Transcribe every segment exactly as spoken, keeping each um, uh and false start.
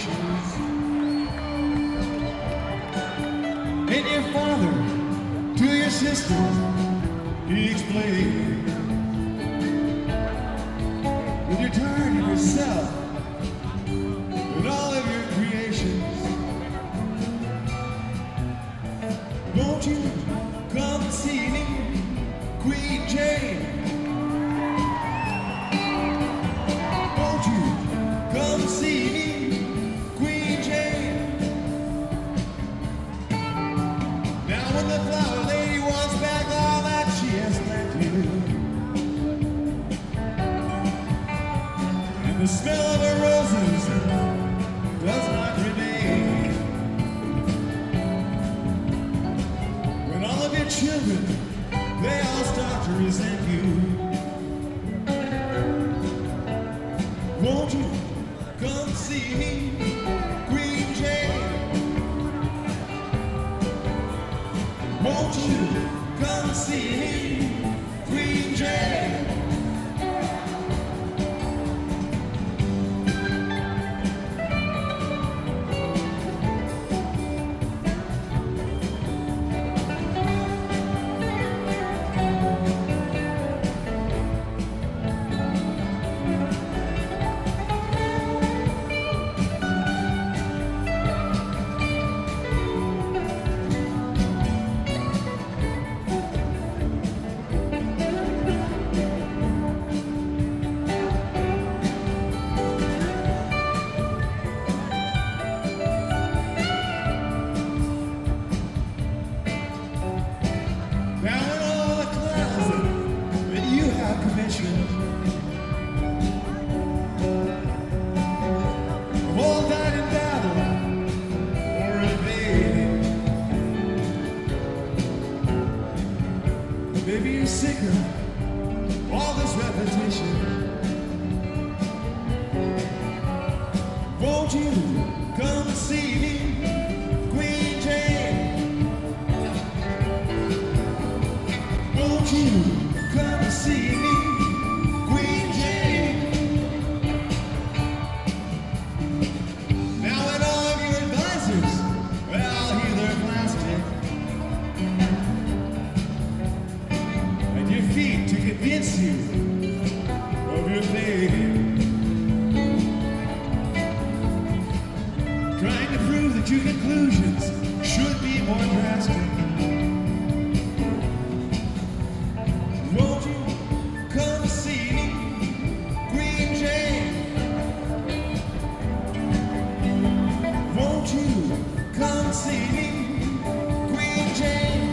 creations. And your father to your sister, he explained. When you're tired of yourself and all of your creations, won't you come and see me, Queen Jane? Won't you come and see me, Queen Jane? Now when the flower lady wants back all that she has planted, and the smell of her roses does not remain, when all of your children, they all start to resent you, won't you come see me, Queen Jane? Won't you come see me, Queen Jane? Maybe you're sick of all this repetition. Won't you come see me, Queen Jane? Won't you come see me, Queen Jane? Now when all of your advisors, well, hear their plastic, your feet to convince you of your failure, trying to prove that your conclusions should be more drastic. Won't you come see me, Queen Jane? Won't you come see me, Queen Jane?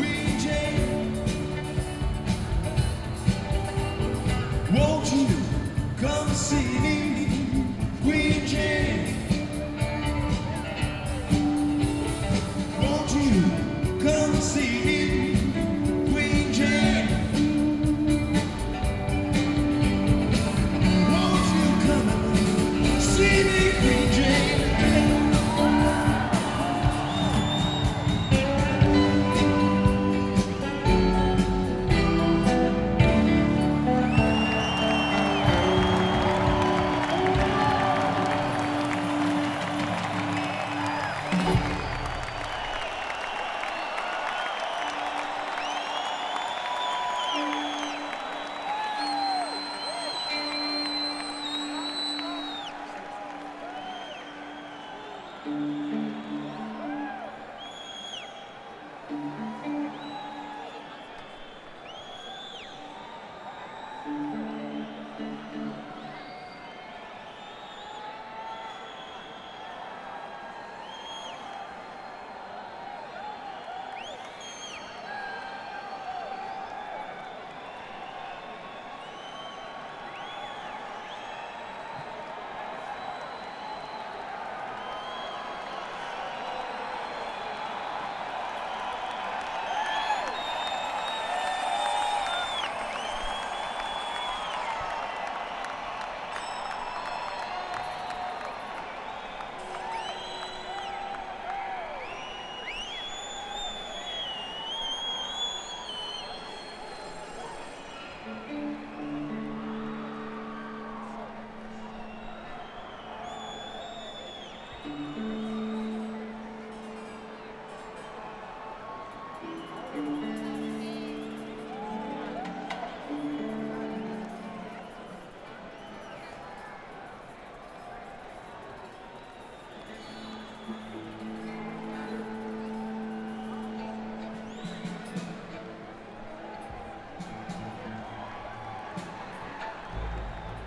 Won't you